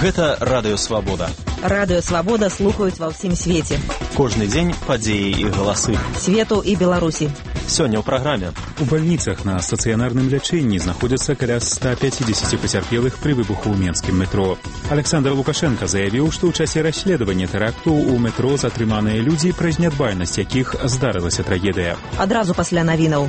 Гэта Радыё Свабода. Радыё Свабода слухаюць ва ўсім свеце. Кожны дзень падзеі і галасы. Свету і Беларусі. Сёння ў праграме. У бальніцах на стацыянарным лячэнні знаходзяцца каля 150 пацярпелых пры выбуху ў менскім метро. Александр Лукашенко заявіў, што ў часе расследавання тэракту ў метро затрыманыя людзі, праз нядбайнасць якіх здарылася трагедыя. Адразу пасля навінаў.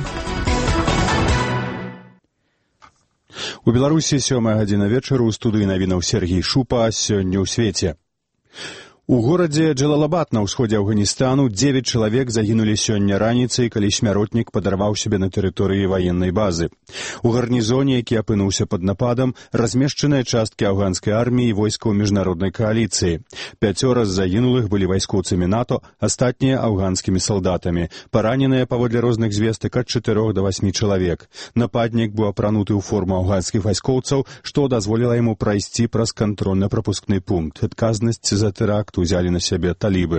У Беларусі 7:00 вечара, у студыі навінаў Сергей Шупа. Сёння ў свеце. У горадзе Джалалабад на ўсходзе Афганістану 9 чалавек загінулі сёння раніцай, калі смяротнік падарваў сябе на тэрыторыі ваеннай базы. У гарнізоне, які апынуўся пад нападам, размешчаныя часткі афганскай арміі і войскаў міжнароднай кааліцыі. 5 з загінулых былі вайскоўцамі НАТО, астатнія афганскімі салдатамі. Параненыя, паводле розных звестак, ад 4 до 8 чалавек. Нападнік быў апрануты ў форму афганскіх вайскоўцаў, што дазволіла яму прайсці праз кантрольна-прапускны пункт. Адказнасць за тэракт узялі на сябе талібы.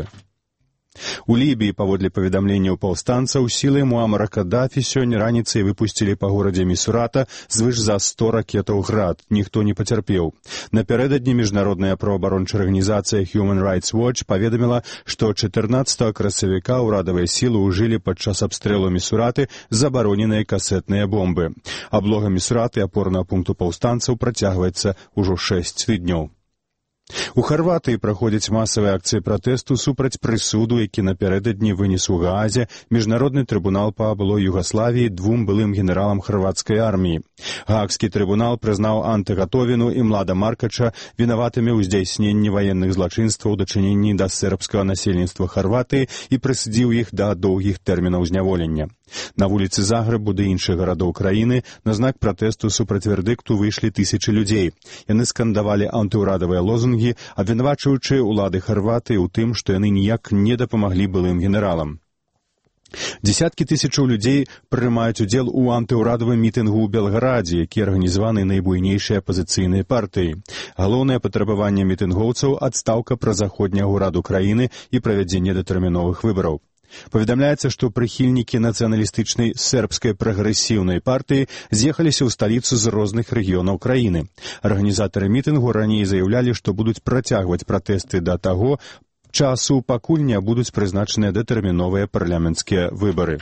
У Лібіі, паводле паведамленняў паўстанцаў, сілы Муамара Каддафі сёння раніцай выпусцілі па горадзе Місурата звыш за 100 ракетаў «Град». Ніхто не пацярпеў. Напярэдадні міжнародная праваабарончая арганізацыя Human Rights Watch паведаміла, што 14 красавіка ўрадавыя сілы ўжылі падчас абстрэлу Місураты забароненыя касетныя бомбы. Аблога Місураты, апорнага пункту паўстанцаў, працягваецца ўжо 6 тыдняў. У Харватыі праходзяць масавыя акцыі пратэсту супраць прысуду, які напярэдадні вынес у Гаазе міжнародны трыбунал па былой Югаславіі 2 былым генералам харватскай арміі. Гаагскі трыбунал прызнаў Анте Гатовіну і Млада Маркача вінаватымі ў здзяйсненні ваенных злачынстваў у дачыненні да сербскага насельніцтва Харватыі і прысудзіў іх да доўгіх тэрмінаў зняволення. На вуліцы Загрэбу ды іншых гарадоў краіны на знак пратэсту супраць вердыкту выйшлі тысячы людзей. Яны скандавалі антыўрадавыя лозунгі, абвінавачваючы ўлады Харватыі ў тым, што яны ніяк не дапамаглі былым генералам. Дзесяткі тысячаў людзей прымаюць удзел у антыўрадавым мітынгу ў Белгарадзе, які арганізаваны найбуйнейшай апазіцыйнай партыяй. Галоўнае патрабаванне мітынгоўцаў — адстаўка празаходняга ўраду краіны і правядзенне датэрміновых выбараў. Паведамляецца, што прыхільнікі нацыяналістычнай сербскай прагрэсіўнай партыі з'ехаліся ў сталіцу з розных рэгіёнаў краіны. Арганізатары мітынгу раней заяўлялі, што будуць працягваць пратэсты да таго часу, пакуль не будуць прызначаныя датэрміновыя парламенцкія выбары.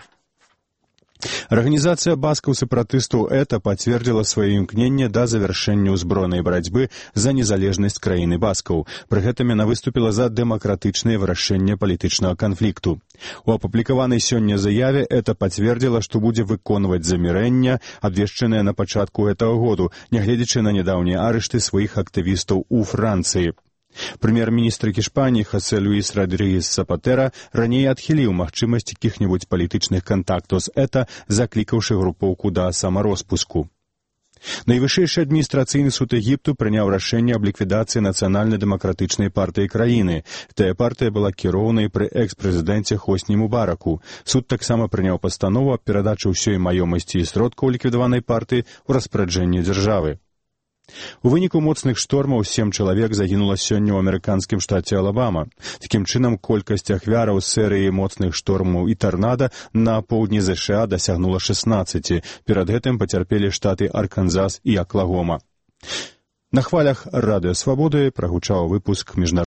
Арганізацыя баскаў-сепаратыстаў ЭТА пацвердзіла сваё імкненне да завяршэння ўзброенай барацьбы за незалежнасць краіны баскаў. Пры гэтым яна выступіла за дэмакратычнае вырашэнне палітычнага канфлікту. У апублікаванай сёння заяве ЭТА пацвердзіла, што будзе выконваць замірэнне, абвешчанае на пачатку гэтага году, нягледзячы на нядаўнія арышты сваіх актывістаў у Францыі. Прэм'ер-міністр Іспаніі Хосе Луіс Родригес Запатера раней адхіліў магчымасць якіх-небудзь палітычных кантактаў з ЭТА, заклікаўшы групоўку да самароспуску. Найвышэйшы адміністрацыйны суд Егіпту прыняў рашэнне аб ліквідацыі нацыянальна-дэмакратычнай партыі краіны. Тая партыя была кіроўнай пры экс-прэзідэнце Хосні Мубараку. Суд таксама прыняў пастанову аб перадачы ўсёй маёмасці і сродкаў ліквідаванай партыі ў распараджэнне дзяржавы. У выніку моцных штормаў 7 чалавек загінула сёння ў амерыканскім штаце Алабама. Такім чынам, колькасць ахвяраў серыі моцных штормаў і тарнада на поўдні ЗША дасягнула 16. Перад гэтым пацярпелі штаты Арканзас і Аклагома. На хвалях Радыё Свабоды прагучаў выпуск міжнароднага